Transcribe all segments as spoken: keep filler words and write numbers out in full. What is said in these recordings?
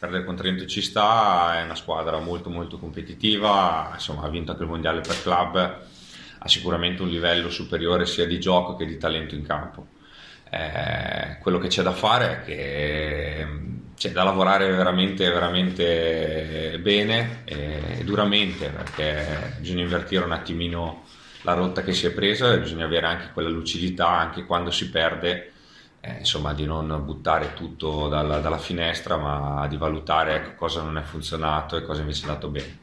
perdere contro l'Inter ci sta, è una squadra molto molto competitiva, insomma ha vinto anche il mondiale per club, ha sicuramente un livello superiore sia di gioco che di talento in campo. Eh, quello che c'è da fare è che c'è da lavorare veramente veramente bene e duramente, perché bisogna invertire un attimino la rotta che si è presa e bisogna avere anche quella lucidità anche quando si perde, eh, insomma di non buttare tutto dalla, dalla finestra, ma di valutare, ecco, cosa non è funzionato e cosa invece è andato bene.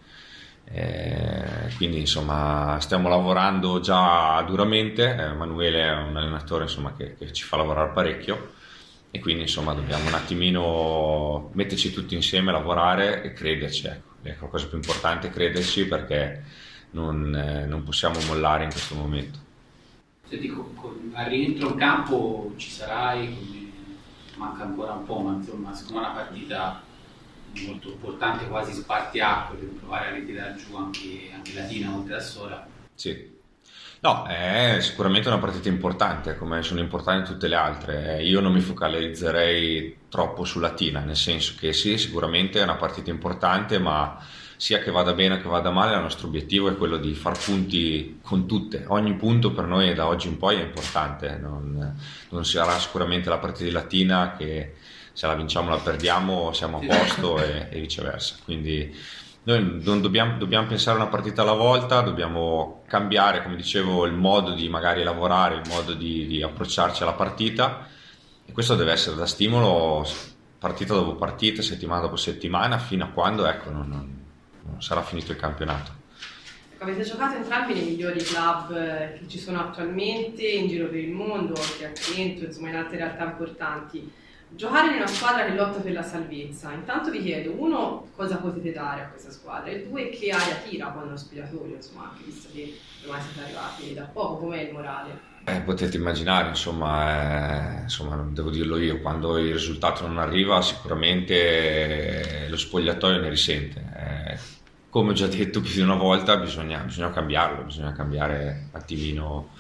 Eh, quindi insomma stiamo lavorando già duramente. eh, Emanuele è un allenatore insomma che, che ci fa lavorare parecchio, e quindi insomma dobbiamo un attimino metterci tutti insieme, lavorare e crederci, ecco. Ecco, la cosa più importante è crederci, perché non, eh, non possiamo mollare in questo momento. Se dico, con, al rientro in campo ci sarai, come, manca ancora un po', ma insomma secondo una partita molto importante, quasi spartiacque, per provare a ritirare giù anche, anche Latina oltre a Sora. Sì, no, è sicuramente una partita importante, come sono importanti tutte le altre. Eh, Io non mi focalizzerei troppo su Latina, nel senso che sì, sicuramente è una partita importante, ma sia che vada bene che vada male, il nostro obiettivo è quello di far punti con tutte. Ogni punto per noi da oggi in poi è importante, non, non sarà sicuramente la partita di Latina che se la vinciamo o la perdiamo siamo a posto e, e viceversa. Quindi noi non dobbiamo, dobbiamo pensare una partita alla volta, dobbiamo cambiare, come dicevo, il modo di magari lavorare, il modo di, di approcciarci alla partita, e questo deve essere da stimolo partita dopo partita, settimana dopo settimana, fino a quando, ecco, non, non, non sarà finito il campionato. Avete giocato entrambi nei migliori club che ci sono attualmente in giro per il mondo, anche a Trento, insomma in altre realtà importanti. Giocare in una squadra che lotta per la salvezza, intanto vi chiedo, uno, cosa potete dare a questa squadra, e due, che aria tira poi nello spogliatoio, insomma, anche visto che ormai siete arrivati da poco, com'è il morale? Eh, potete immaginare, insomma, eh, insomma, non devo dirlo io, quando il risultato non arriva sicuramente eh, lo spogliatoio ne risente. Eh, come ho già detto più di una volta, bisogna, bisogna cambiarlo, bisogna cambiare un attimino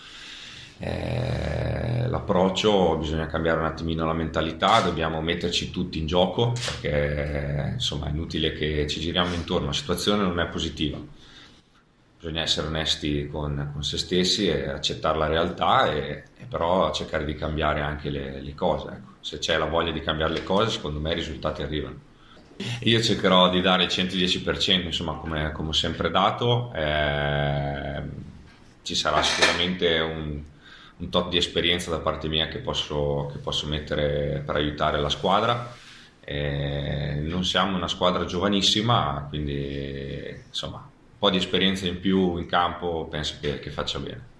eh, l'approccio, bisogna cambiare un attimino la mentalità, dobbiamo metterci tutti in gioco, perché insomma è inutile che ci giriamo intorno, la situazione non è positiva. Bisogna essere onesti con, con se stessi e accettare la realtà, e, e però cercare di cambiare anche le, le cose. Ecco. Se c'è la voglia di cambiare le cose, secondo me i risultati arrivano. Io cercherò di dare il centodieci per cento, insomma, come, come ho sempre dato. Eh, ci sarà sicuramente un, un tot di esperienza da parte mia che posso, che posso mettere per aiutare la squadra. Eh, non siamo una squadra giovanissima, quindi insomma un po' di esperienza in più in campo penso che, che faccia bene.